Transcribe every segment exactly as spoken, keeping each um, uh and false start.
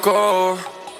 loco.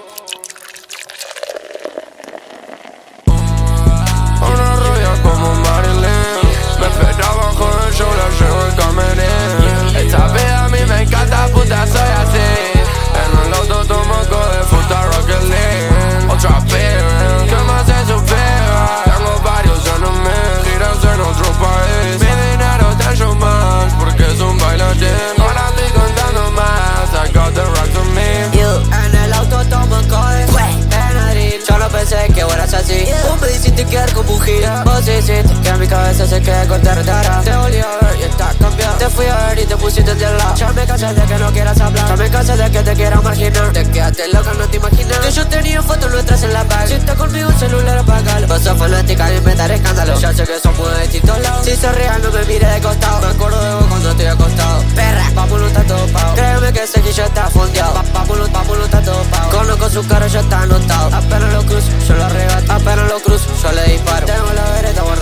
Una rubia como Marilyn, me esperaba con el show, la llevo el camerín. Esta vida a mí me encanta, puta, soy así. En el auto tomo de puta Rocket League. Otra vez, que más se supera. Tengo varios enemigos, giras en otro país. Mi dinero te echo más, porque es un bailarín. Ahora estoy contando más, I got the right to me. You, en el auto tomo codes, en Madrid. Yo no pensé que fueras así. Vos me dijiste que era como un gil. Vos hiciste que mi cabeza se quede con terretera. Te volví a ver y estás cambiado. Te fui a ver y te pusiste de lado. Ya me cansé de que no quieras hablar. Ya me cansé de que te quieras marginar. Te quedaste loca, no te imaginas que yo tenía fotos nuestras en la bag. Si estás conmigo, un celular apagalo. Vos sos fanática de inventar escándalo. Ya sé que somos de distintos lados. Si sos real, no me mires de costado. Me acuerdo de vos cuando estoy acostado. Perra, vámonos, está todo pago. Créeme que ese que ya está fondeado. Va, vámonos, vámonos, está todo pago. Conozco su cara, ya está anotado. Apenas lo cruzo, yo lo arrebato. Apenas lo cruzo, yo le disparo. Tengo la vereta,